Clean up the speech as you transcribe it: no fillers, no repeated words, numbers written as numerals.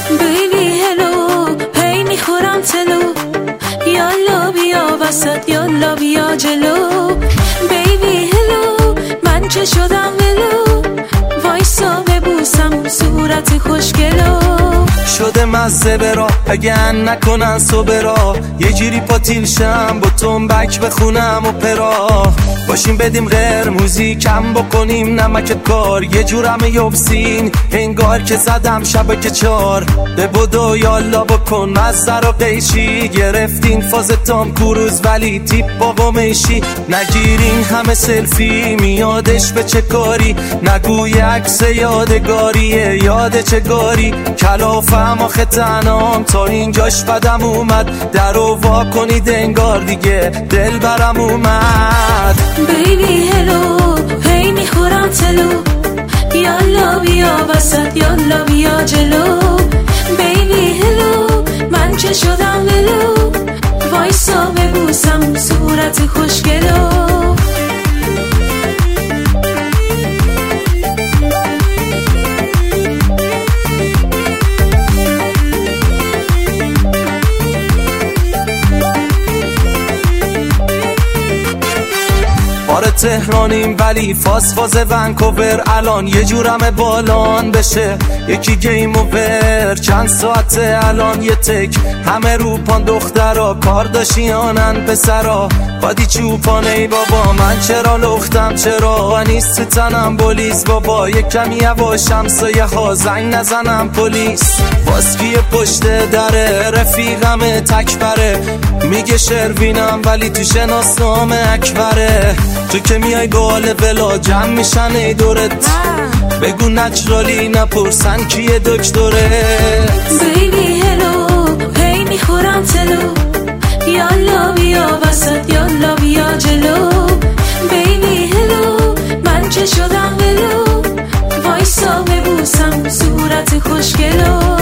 بیبی هلو هی میخورم تلو، یالا بیا وسط یالا بیا جلو. بیبی هلو من چه شدم ولو، وایسا ببوسم صورت خوشگلو. شده مزه برا اگه نکنن صبرا، یه جوری پاتیل شم با تنبک بخونم و پرا. باشیم بدیم غیر موزیکم بکنیم نمک کار، یه جورم یوبسین انگار که زدم شبکه 4. به بدو یالا بکن مزه رو قیشی، گرفتین فاز تام کروز ولی تیپ با قمیشی. نگیرین همه سلفی میادش به چه کاری، نگوی عکس یادگاریه یاد چه گاری. کلافم آخه تنام تا اینجاش بدم اومد، در رو وا کنید انگار دیگه دل برم اومد. بیبی هلو هی میخورم تلو، یالا بیا وسط یالا بیا جلو. بیبی هلو من چه شدم ولو، وایسا ببوسم صورت خوشگلو. آره تهرانیم ولی فاز ونکوور، الان یه جورم بالان بشه یکی گیم اوور. چند ساعته الان یه تک همه روپان دخترا، کار داشیانن پسرا بادی چوپانه. ای بابا من چرا لختم چرا نیست تو تنم بولیس، بابا یک کمی یواشم سایه ها زنگ نزنم پلیس. باسکی پشت دره رفیقم تکبره، میگه شروینم ولی تو شناسنامه اکبره. تو که میای گال بلا جمع میشن ای دورت، بگو نچرالی نپرسن کیه دکتره. بیبی هلو هی میخورم تلو، یالا بیا وسط یالا بیا جلو. بیبی هلو من چه شدم ولو، وایسا ببوسم صورت خوشگلو.